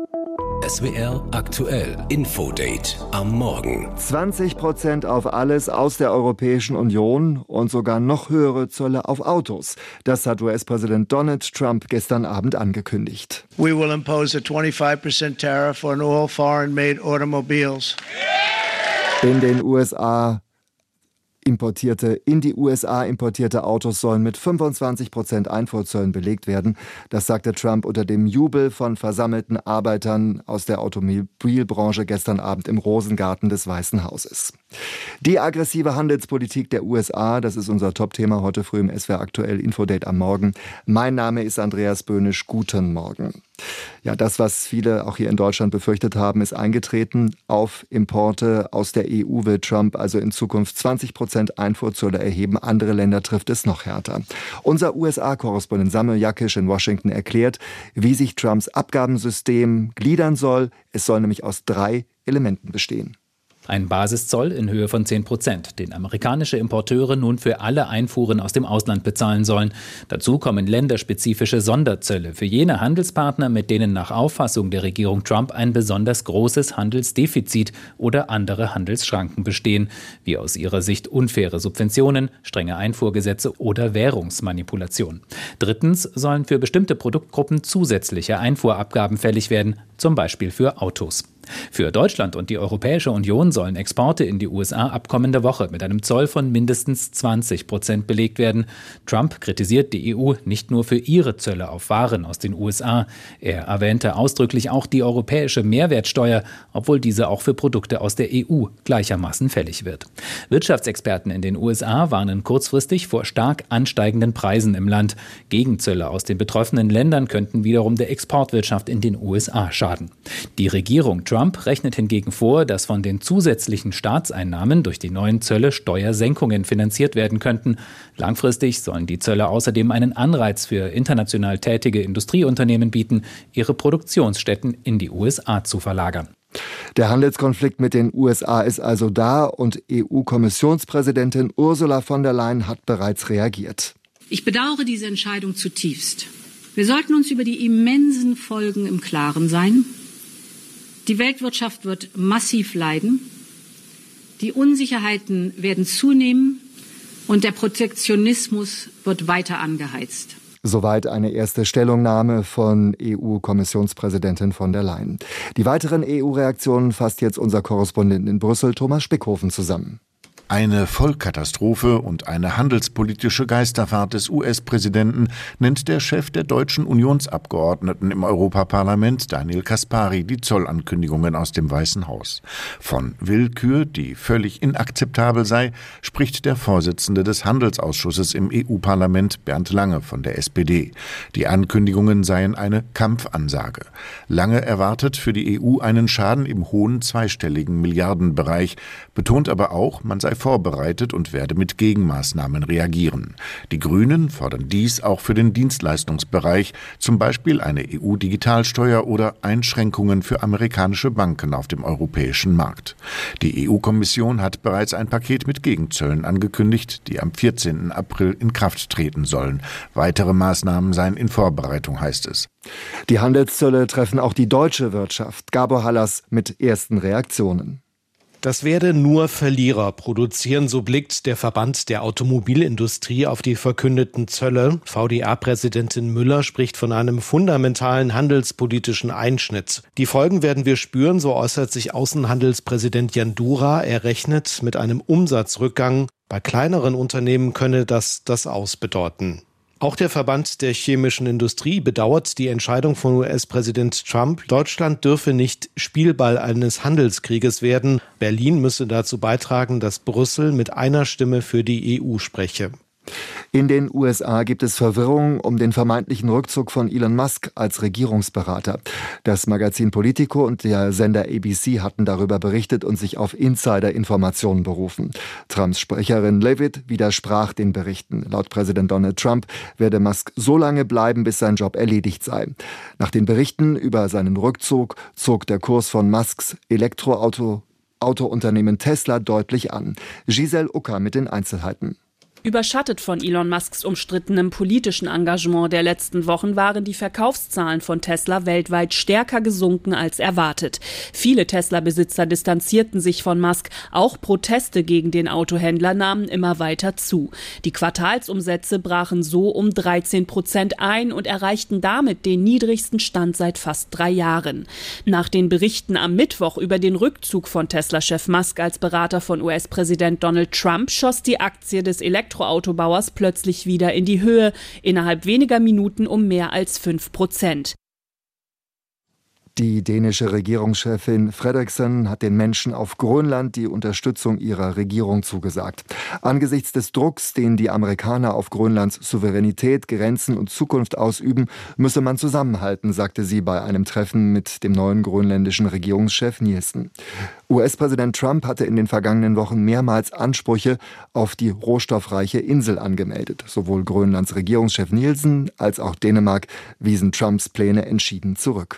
SWR aktuell Infodate am Morgen. 20% auf alles aus der Europäischen Union und sogar noch höhere Zölle auf Autos. Das hat US-Präsident Donald Trump gestern Abend angekündigt. We will impose a 25% tariff on all foreign-made automobiles. In die USA importierte Autos sollen mit 25% Einfuhrzöllen belegt werden. Das sagte Trump unter dem Jubel von versammelten Arbeitern aus der Automobilbranche gestern Abend im Rosengarten des Weißen Hauses. Die aggressive Handelspolitik der USA, das ist unser Top-Thema heute früh im SWR aktuell Infodate am Morgen. Mein Name ist Andreas Böhnisch. Guten Morgen. Ja, das, was viele auch hier in Deutschland befürchtet haben, ist eingetreten. Auf Importe aus der EU will Trump also in Zukunft 20% Einfuhrzölle erheben. Andere Länder trifft es noch härter. Unser USA-Korrespondent Samuel Jakisch in Washington erklärt, wie sich Trumps Abgabensystem gliedern soll. Es soll nämlich aus 3 Elementen bestehen. Ein Basiszoll in Höhe von 10%, den amerikanische Importeure nun für alle Einfuhren aus dem Ausland bezahlen sollen. Dazu kommen länderspezifische Sonderzölle für jene Handelspartner, mit denen nach Auffassung der Regierung Trump ein besonders großes Handelsdefizit oder andere Handelsschranken bestehen, wie aus ihrer Sicht unfaire Subventionen, strenge Einfuhrgesetze oder Währungsmanipulation. Drittens sollen für bestimmte Produktgruppen zusätzliche Einfuhrabgaben fällig werden, zum Beispiel für Autos. Für Deutschland und die Europäische Union sollen Exporte in die USA ab kommender Woche mit einem Zoll von mindestens 20% belegt werden. Trump kritisiert die EU nicht nur für ihre Zölle auf Waren aus den USA. Er erwähnte ausdrücklich auch die europäische Mehrwertsteuer, obwohl diese auch für Produkte aus der EU gleichermaßen fällig wird. Wirtschaftsexperten in den USA warnen kurzfristig vor stark ansteigenden Preisen im Land. Gegenzölle aus den betroffenen Ländern könnten wiederum der Exportwirtschaft in den USA schaden. Die Regierung Trump rechnet hingegen vor, dass von den zusätzlichen Staatseinnahmen durch die neuen Zölle Steuersenkungen finanziert werden könnten. Langfristig sollen die Zölle außerdem einen Anreiz für international tätige Industrieunternehmen bieten, ihre Produktionsstätten in die USA zu verlagern. Der Handelskonflikt mit den USA ist also da und EU-Kommissionspräsidentin Ursula von der Leyen hat bereits reagiert. Ich bedauere diese Entscheidung zutiefst. Wir sollten uns über die immensen Folgen im Klaren sein. Die Weltwirtschaft wird massiv leiden, die Unsicherheiten werden zunehmen und der Protektionismus wird weiter angeheizt. Soweit eine erste Stellungnahme von EU-Kommissionspräsidentin von der Leyen. Die weiteren EU-Reaktionen fasst jetzt unser Korrespondent in Brüssel, Thomas Spickhofen, zusammen. Eine Vollkatastrophe und eine handelspolitische Geisterfahrt des US-Präsidenten nennt der Chef der deutschen Unionsabgeordneten im Europaparlament, Daniel Caspary, die Zollankündigungen aus dem Weißen Haus. Von Willkür, die völlig inakzeptabel sei, spricht der Vorsitzende des Handelsausschusses im EU-Parlament, Bernd Lange von der SPD. Die Ankündigungen seien eine Kampfansage. Lange erwartet für die EU einen Schaden im hohen zweistelligen Milliardenbereich, betont aber auch, man sei vorbereitet und werde mit Gegenmaßnahmen reagieren. Die Grünen fordern dies auch für den Dienstleistungsbereich, zum Beispiel eine EU-Digitalsteuer oder Einschränkungen für amerikanische Banken auf dem europäischen Markt. Die EU-Kommission hat bereits ein Paket mit Gegenzöllen angekündigt, die am 14. April in Kraft treten sollen. Weitere Maßnahmen seien in Vorbereitung, heißt es. Die Handelszölle treffen auch die deutsche Wirtschaft. Gabor Hallas mit ersten Reaktionen. Das werde nur Verlierer produzieren, so blickt der Verband der Automobilindustrie auf die verkündeten Zölle. VDA-Präsidentin Müller spricht von einem fundamentalen handelspolitischen Einschnitt. Die Folgen werden wir spüren, so äußert sich Außenhandelspräsident Jandura. Er rechnet mit einem Umsatzrückgang. Bei kleineren Unternehmen könne das Aus bedeuten. Auch der Verband der chemischen Industrie bedauert die Entscheidung von US-Präsident Trump. Deutschland dürfe nicht Spielball eines Handelskrieges werden. Berlin müsse dazu beitragen, dass Brüssel mit einer Stimme für die EU spreche. In den USA gibt es Verwirrung um den vermeintlichen Rückzug von Elon Musk als Regierungsberater. Das Magazin Politico und der Sender ABC hatten darüber berichtet und sich auf Insider-Informationen berufen. Trumps Sprecherin Leavitt widersprach den Berichten. Laut Präsident Donald Trump werde Musk so lange bleiben, bis sein Job erledigt sei. Nach den Berichten über seinen Rückzug zog der Kurs von Musks Elektroautounternehmen Tesla deutlich an. Giselle Ucker mit den Einzelheiten. Überschattet von Elon Musks umstrittenem politischen Engagement der letzten Wochen waren die Verkaufszahlen von Tesla weltweit stärker gesunken als erwartet. Viele Tesla-Besitzer distanzierten sich von Musk. Auch Proteste gegen den Autohändler nahmen immer weiter zu. Die Quartalsumsätze brachen so um 13% ein und erreichten damit den niedrigsten Stand seit fast 3 Jahren. Nach den Berichten am Mittwoch über den Rückzug von Tesla-Chef Musk als Berater von US-Präsident Donald Trump schoss die Aktie des Elektroautobauers plötzlich wieder in die Höhe, innerhalb weniger Minuten um mehr als 5%. Die dänische Regierungschefin Frederiksen hat den Menschen auf Grönland die Unterstützung ihrer Regierung zugesagt. Angesichts des Drucks, den die Amerikaner auf Grönlands Souveränität, Grenzen und Zukunft ausüben, müsse man zusammenhalten, sagte sie bei einem Treffen mit dem neuen grönländischen Regierungschef Nielsen. US-Präsident Trump hatte in den vergangenen Wochen mehrmals Ansprüche auf die rohstoffreiche Insel angemeldet. Sowohl Grönlands Regierungschef Nielsen als auch Dänemark wiesen Trumps Pläne entschieden zurück.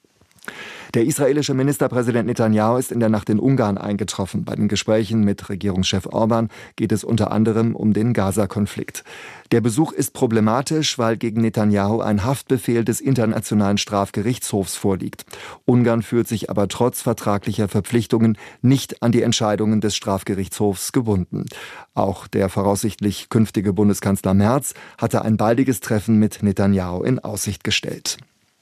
Der israelische Ministerpräsident Netanyahu ist in der Nacht in Ungarn eingetroffen. Bei den Gesprächen mit Regierungschef Orban geht es unter anderem um den Gaza-Konflikt. Der Besuch ist problematisch, weil gegen Netanyahu ein Haftbefehl des Internationalen Strafgerichtshofs vorliegt. Ungarn fühlt sich aber trotz vertraglicher Verpflichtungen nicht an die Entscheidungen des Strafgerichtshofs gebunden. Auch der voraussichtlich künftige Bundeskanzler Merz hatte ein baldiges Treffen mit Netanyahu in Aussicht gestellt.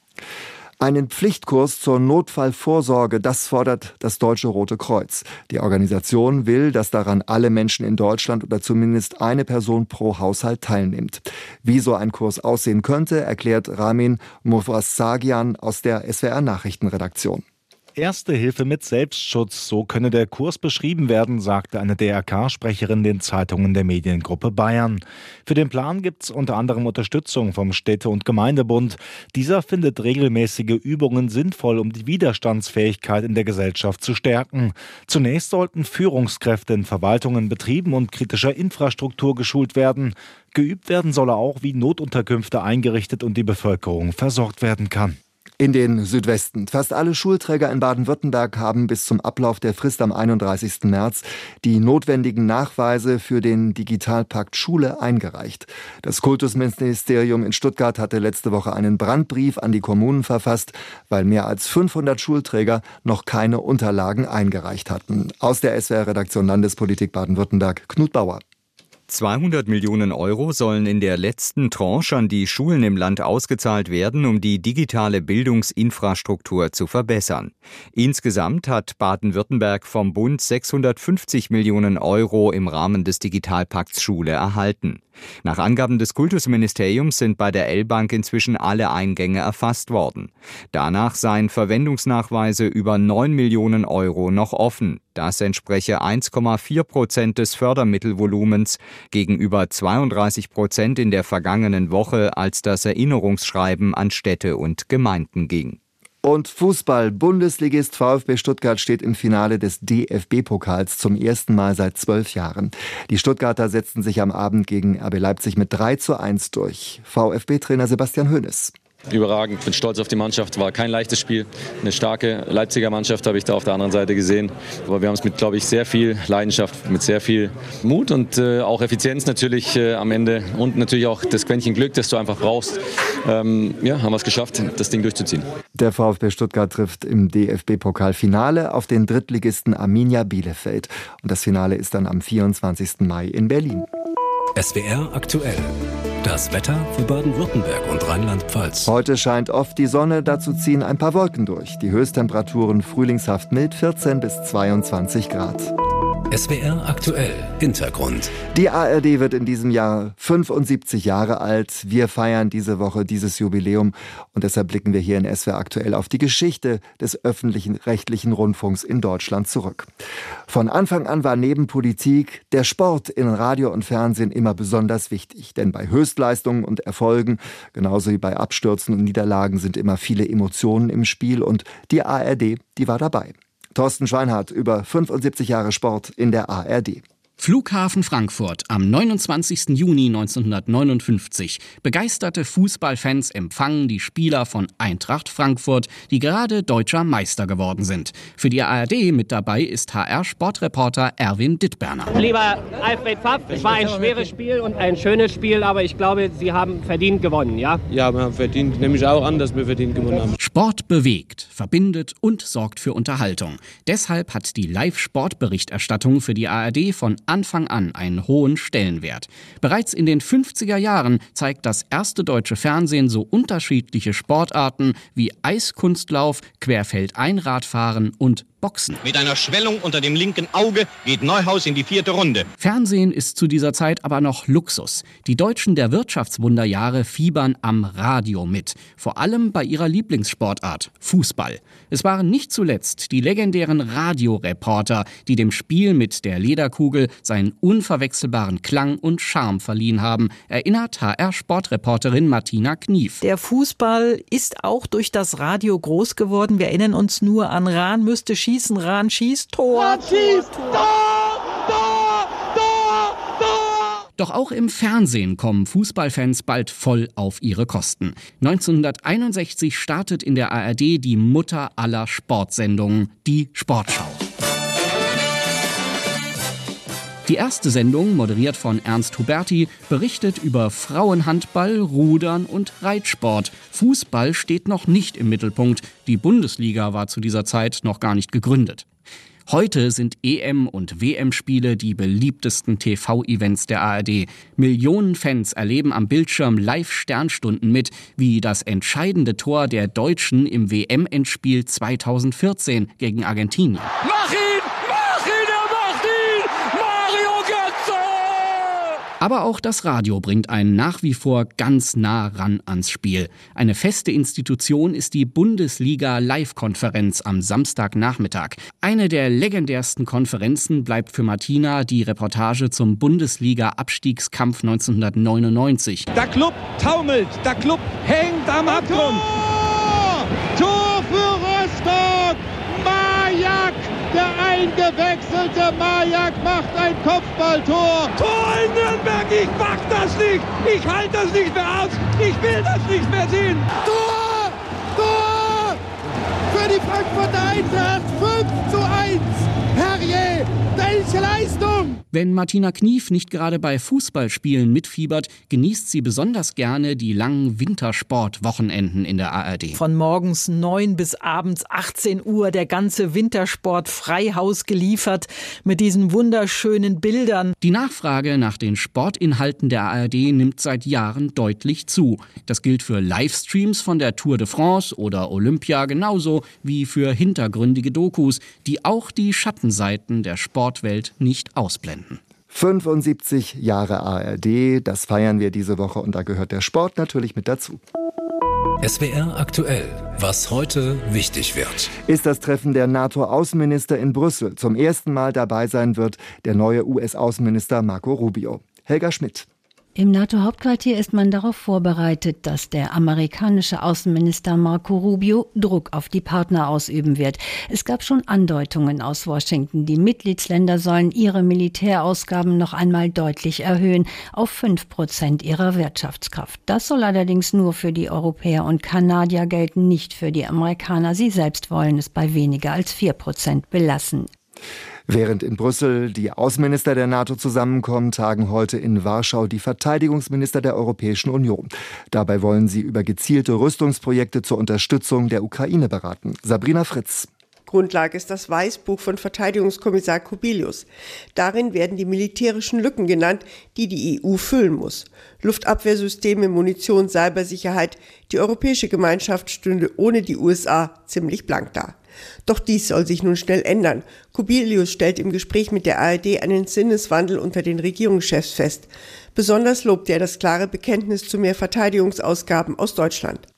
Einen Pflichtkurs zur Notfallvorsorge, das fordert das Deutsche Rote Kreuz. Die Organisation will, dass daran alle Menschen in Deutschland oder zumindest eine Person pro Haushalt teilnimmt. Wie so ein Kurs aussehen könnte, erklärt Ramin Mofassagian aus der SWR-Nachrichtenredaktion. Erste Hilfe mit Selbstschutz, so könne der Kurs beschrieben werden, sagte eine DRK-Sprecherin den Zeitungen der Mediengruppe Bayern. Für den Plan gibt es unter anderem Unterstützung vom Städte- und Gemeindebund. Dieser findet regelmäßige Übungen sinnvoll, um die Widerstandsfähigkeit in der Gesellschaft zu stärken. Zunächst sollten Führungskräfte in Verwaltungen, Betrieben und kritischer Infrastruktur geschult werden. Geübt werden solle auch, wie Notunterkünfte eingerichtet und die Bevölkerung versorgt werden kann. In den Südwesten. Fast alle Schulträger in Baden-Württemberg haben bis zum Ablauf der Frist am 31. März die notwendigen Nachweise für den Digitalpakt Schule eingereicht. Das Kultusministerium in Stuttgart hatte letzte Woche einen Brandbrief an die Kommunen verfasst, weil mehr als 500 Schulträger noch keine Unterlagen eingereicht hatten. Aus der SWR-Redaktion Landespolitik Baden-Württemberg, Knut Bauer. 200 Millionen Euro sollen in der letzten Tranche an die Schulen im Land ausgezahlt werden, um die digitale Bildungsinfrastruktur zu verbessern. Insgesamt hat Baden-Württemberg vom Bund 650 Millionen Euro im Rahmen des Digitalpakts Schule erhalten. Nach Angaben des Kultusministeriums sind bei der L-Bank inzwischen alle Eingänge erfasst worden. Danach seien Verwendungsnachweise über 9 Millionen Euro noch offen. Das entspreche 1,4% des Fördermittelvolumens gegenüber 32% in der vergangenen Woche, als das Erinnerungsschreiben an Städte und Gemeinden ging. Und Fußball. Bundesligist VfB Stuttgart steht im Finale des DFB-Pokals zum ersten Mal seit 12 Jahren. Die Stuttgarter setzten sich am Abend gegen RB Leipzig mit 3:1 durch. VfB-Trainer Sebastian Hoeneß. Überragend, bin stolz auf die Mannschaft, war kein leichtes Spiel. Eine starke Leipziger Mannschaft habe ich da auf der anderen Seite gesehen. Aber wir haben es mit, glaube ich, sehr viel Leidenschaft, mit sehr viel Mut und auch Effizienz natürlich am Ende und natürlich auch das Quäntchen Glück, das du einfach brauchst. Haben wir es geschafft, das Ding durchzuziehen. Der VfB Stuttgart trifft im DFB-Pokalfinale auf den Drittligisten Arminia Bielefeld. Und das Finale ist dann am 24. Mai in Berlin. SWR aktuell. Das Wetter für Baden-Württemberg und Rheinland-Pfalz. Heute scheint oft die Sonne, dazu ziehen ein paar Wolken durch. Die Höchsttemperaturen frühlingshaft mild, 14 bis 22 Grad. SWR aktuell. Hintergrund. Die ARD wird in diesem Jahr 75 Jahre alt. Wir feiern diese Woche dieses Jubiläum und deshalb blicken wir hier in SWR aktuell auf die Geschichte des öffentlichen rechtlichen Rundfunks in Deutschland zurück. Von Anfang an war neben Politik der Sport in Radio und Fernsehen immer besonders wichtig. Denn bei Höchstleistungen und Erfolgen, genauso wie bei Abstürzen und Niederlagen, sind immer viele Emotionen im Spiel und die ARD, die war dabei. Thorsten Schweinhardt über 75 Jahre Sport in der ARD. Flughafen Frankfurt am 29. Juni 1959. Begeisterte Fußballfans empfangen die Spieler von Eintracht Frankfurt, die gerade deutscher Meister geworden sind. Für die ARD mit dabei ist HR-Sportreporter Erwin Dittberner. Lieber Alfred Pfaff, es war ein schweres Spiel und ein schönes Spiel, aber ich glaube, Sie haben verdient gewonnen, ja? Ja, wir haben verdient, nehme ich auch an, dass wir verdient gewonnen haben. Sport bewegt, verbindet und sorgt für Unterhaltung. Deshalb hat die Live-Sportberichterstattung für die ARD von Anfang an einen hohen Stellenwert. Bereits in den 50er Jahren zeigt das erste deutsche Fernsehen so unterschiedliche Sportarten wie Eiskunstlauf, Querfeldeinradfahren und Boxen. Mit einer Schwellung unter dem linken Auge geht Neuhaus in die 4. Runde. Fernsehen ist zu dieser Zeit aber noch Luxus. Die Deutschen der Wirtschaftswunderjahre fiebern am Radio mit. Vor allem bei ihrer Lieblingssportart, Fußball. Es waren nicht zuletzt die legendären Radioreporter, die dem Spiel mit der Lederkugel seinen unverwechselbaren Klang und Charme verliehen haben, erinnert HR-Sportreporterin Martina Knief. Der Fußball ist auch durch das Radio groß geworden. Wir erinnern uns nur an Rahn müsste schießen, Rahn schießt, Tor. Rahn schießt, Tor. Doch auch im Fernsehen kommen Fußballfans bald voll auf ihre Kosten. 1961 startet in der ARD die Mutter aller Sportsendungen, die Sportschau. Die erste Sendung, moderiert von Ernst Huberti, berichtet über Frauenhandball, Rudern und Reitsport. Fußball steht noch nicht im Mittelpunkt. Die Bundesliga war zu dieser Zeit noch gar nicht gegründet. Heute sind EM- und WM-Spiele die beliebtesten TV-Events der ARD. Millionen Fans erleben am Bildschirm Live-Sternstunden mit, wie das entscheidende Tor der Deutschen im WM-Endspiel 2014 gegen Argentinien. Mach ihn! Aber auch das Radio bringt einen nach wie vor ganz nah ran ans Spiel. Eine feste Institution ist die Bundesliga-Live-Konferenz am Samstagnachmittag. Eine der legendärsten Konferenzen bleibt für Martina die Reportage zum Bundesliga-Abstiegskampf 1999. Der Klub taumelt, der Klub hängt am Abgrund. Tor für Rostock! Majak, der eingewechselte Majak macht ein Kopfballtor. Tor in Nürnberg, ich mach das nicht. Ich halte das nicht mehr aus. Ich will das nicht mehr sehen. Tor! Tor! Für die Frankfurter Eintracht 5:1. Herrje, welche Leistung! Wenn Martina Knief nicht gerade bei Fußballspielen mitfiebert, genießt sie besonders gerne die langen Wintersportwochenenden in der ARD. Von morgens 9 bis abends 18 Uhr der ganze Wintersport Freihaus geliefert mit diesen wunderschönen Bildern. Die Nachfrage nach den Sportinhalten der ARD nimmt seit Jahren deutlich zu. Das gilt für Livestreams von der Tour de France oder Olympia genauso wie für hintergründige Dokus, die auch die Schattenseiten der Sportwelt nicht ausblenden. 75 Jahre ARD, das feiern wir diese Woche und da gehört der Sport natürlich mit dazu. SWR aktuell, was heute wichtig wird. Ist das Treffen der NATO-Außenminister in Brüssel. Zum ersten Mal dabei sein wird der neue US-Außenminister Marco Rubio. Helga Schmidt. Im NATO-Hauptquartier ist man darauf vorbereitet, dass der amerikanische Außenminister Marco Rubio Druck auf die Partner ausüben wird. Es gab schon Andeutungen aus Washington. Die Mitgliedsländer sollen ihre Militärausgaben noch einmal deutlich erhöhen, auf 5% ihrer Wirtschaftskraft. Das soll allerdings nur für die Europäer und Kanadier gelten, nicht für die Amerikaner. Sie selbst wollen es bei weniger als 4% belassen. Während in Brüssel die Außenminister der NATO zusammenkommen, tagen heute in Warschau die Verteidigungsminister der Europäischen Union. Dabei wollen sie über gezielte Rüstungsprojekte zur Unterstützung der Ukraine beraten. Sabrina Fritz. Grundlage ist das Weißbuch von Verteidigungskommissar Kubilius. Darin werden die militärischen Lücken genannt, die die EU füllen muss. Luftabwehrsysteme, Munition, Cybersicherheit. Die europäische Gemeinschaft stünde ohne die USA ziemlich blank da. Doch dies soll sich nun schnell ändern. Kubilius stellt im Gespräch mit der ARD einen Sinneswandel unter den Regierungschefs fest. Besonders lobt er das klare Bekenntnis zu mehr Verteidigungsausgaben aus Deutschland.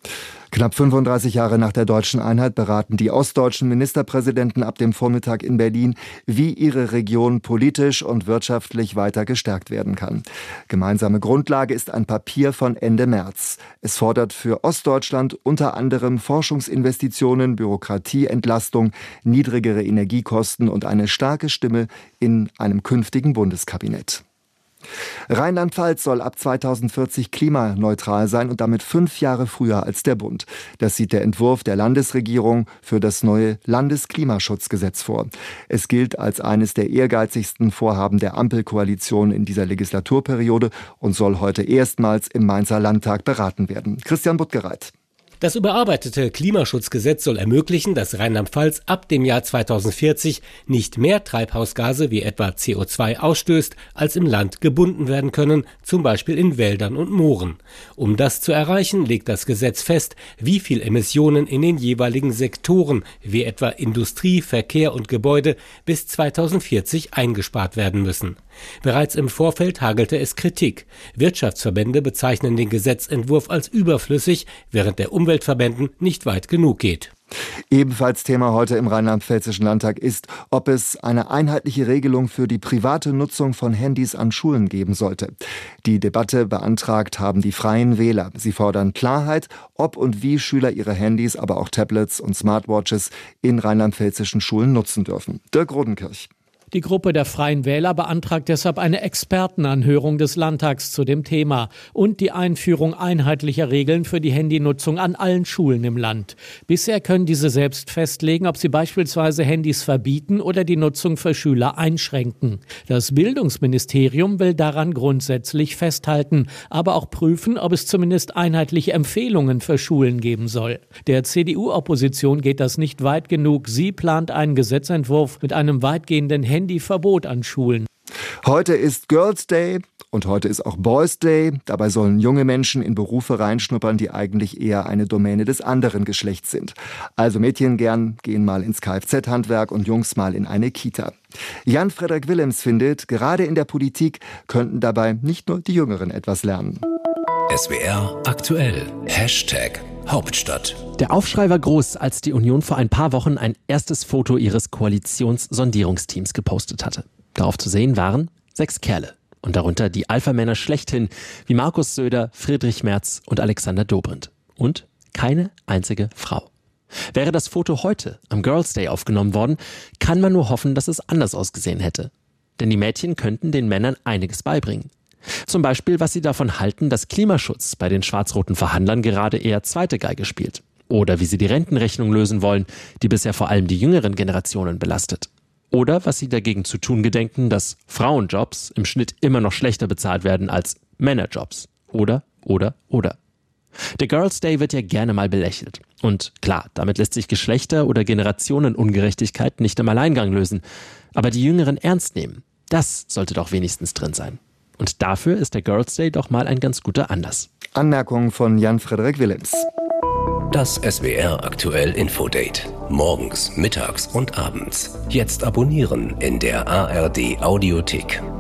Knapp 35 Jahre nach der deutschen Einheit beraten die ostdeutschen Ministerpräsidenten ab dem Vormittag in Berlin, wie ihre Region politisch und wirtschaftlich weiter gestärkt werden kann. Gemeinsame Grundlage ist ein Papier von Ende März. Es fordert für Ostdeutschland unter anderem Forschungsinvestitionen, Bürokratieentlastung, niedrigere Energiekosten und eine starke Stimme in einem künftigen Bundeskabinett. Rheinland-Pfalz soll ab 2040 klimaneutral sein und damit 5 Jahre früher als der Bund. Das sieht der Entwurf der Landesregierung für das neue Landesklimaschutzgesetz vor. Es gilt als eines der ehrgeizigsten Vorhaben der Ampelkoalition in dieser Legislaturperiode und soll heute erstmals im Mainzer Landtag beraten werden. Christian Buttgereit. Das überarbeitete Klimaschutzgesetz soll ermöglichen, dass Rheinland-Pfalz ab dem Jahr 2040 nicht mehr Treibhausgase wie etwa CO2 ausstößt, als im Land gebunden werden können, zum Beispiel in Wäldern und Mooren. Um das zu erreichen, legt das Gesetz fest, wie viel Emissionen in den jeweiligen Sektoren, wie etwa Industrie, Verkehr und Gebäude, bis 2040 eingespart werden müssen. Bereits im Vorfeld hagelte es Kritik. Wirtschaftsverbände bezeichnen den Gesetzentwurf als überflüssig, während der Umweltverbänden nicht weit genug geht. Ebenfalls Thema heute im Rheinland-Pfälzischen Landtag ist, ob es eine einheitliche Regelung für die private Nutzung von Handys an Schulen geben sollte. Die Debatte beantragt haben die Freien Wähler. Sie fordern Klarheit, ob und wie Schüler ihre Handys, aber auch Tablets und Smartwatches in rheinland-pfälzischen Schulen nutzen dürfen. Dirk Rodenkirch. Die Gruppe der Freien Wähler beantragt deshalb eine Expertenanhörung des Landtags zu dem Thema und die Einführung einheitlicher Regeln für die Handynutzung an allen Schulen im Land. Bisher können diese selbst festlegen, ob sie beispielsweise Handys verbieten oder die Nutzung für Schüler einschränken. Das Bildungsministerium will daran grundsätzlich festhalten, aber auch prüfen, ob es zumindest einheitliche Empfehlungen für Schulen geben soll. Der CDU-Opposition geht das nicht weit genug. Sie plant einen Gesetzentwurf mit einem weitgehenden Handyverbot an Schulen. Heute ist Girls Day und heute ist auch Boys Day. Dabei sollen junge Menschen in Berufe reinschnuppern, die eigentlich eher eine Domäne des anderen Geschlechts sind. Also Mädchen gehen mal ins Kfz-Handwerk und Jungs mal in eine Kita. Jan-Frederik Willems findet, gerade in der Politik könnten dabei nicht nur die Jüngeren etwas lernen. SWR aktuell. #Hauptstadt. Der Aufschrei war groß, als die Union vor ein paar Wochen ein erstes Foto ihres Koalitionssondierungsteams gepostet hatte. Darauf zu sehen waren 6 Kerle. Und darunter die Alpha-Männer schlechthin, wie Markus Söder, Friedrich Merz und Alexander Dobrindt. Und keine einzige Frau. Wäre das Foto heute am Girls Day aufgenommen worden, kann man nur hoffen, dass es anders ausgesehen hätte. Denn die Mädchen könnten den Männern einiges beibringen. Zum Beispiel, was sie davon halten, dass Klimaschutz bei den schwarz-roten Verhandlern gerade eher zweite Geige spielt. Oder wie sie die Rentenrechnung lösen wollen, die bisher vor allem die jüngeren Generationen belastet. Oder was sie dagegen zu tun gedenken, dass Frauenjobs im Schnitt immer noch schlechter bezahlt werden als Männerjobs. Oder. Der Girls Day wird ja gerne mal belächelt. Und klar, damit lässt sich Geschlechter- oder Generationenungerechtigkeit nicht im Alleingang lösen. Aber die Jüngeren ernst nehmen, das sollte doch wenigstens drin sein. Und dafür ist der Girls Day doch mal ein ganz guter Anlass. Anmerkung von Jan-Frederik Willems. Das SWR aktuell Infodate. Morgens, mittags und abends. Jetzt abonnieren in der ARD Audiothek.